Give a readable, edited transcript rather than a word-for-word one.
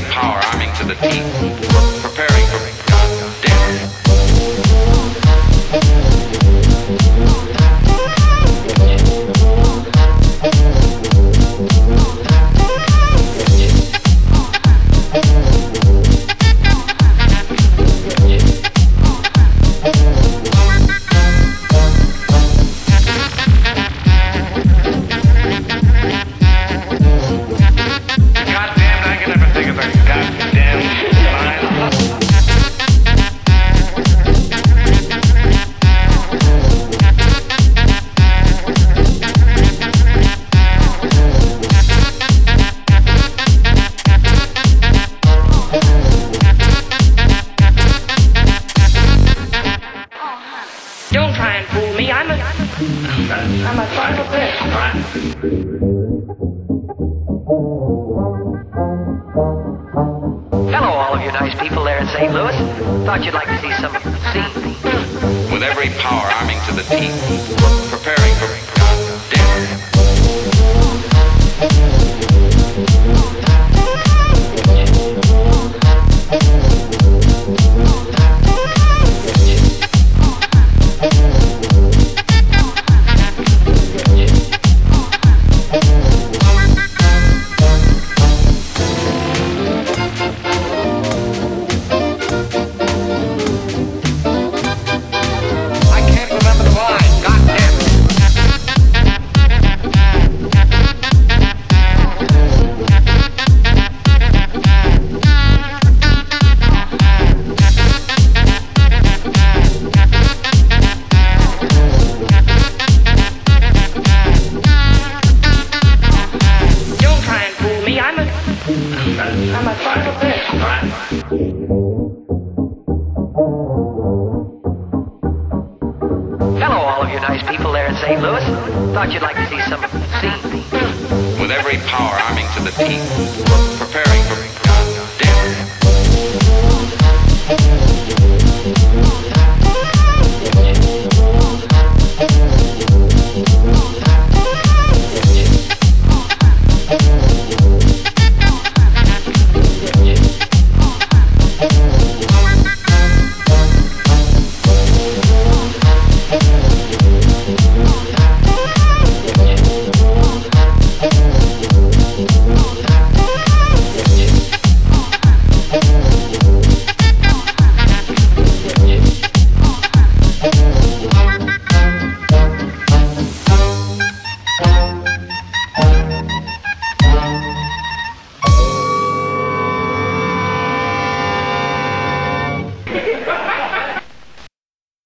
power arming to the teeth, preparing for death. Don't try and fool me. I'm a son of a bitch. Hello, all of you nice people there in St. Louis. Thought you'd like to see some scene. With every power arming to the teeth, preparing for death. I'm a son of a bitch. Hello, all of you nice people there in St. Louis. Thought you'd like to see some scene. With every power arming to the teeth, preparing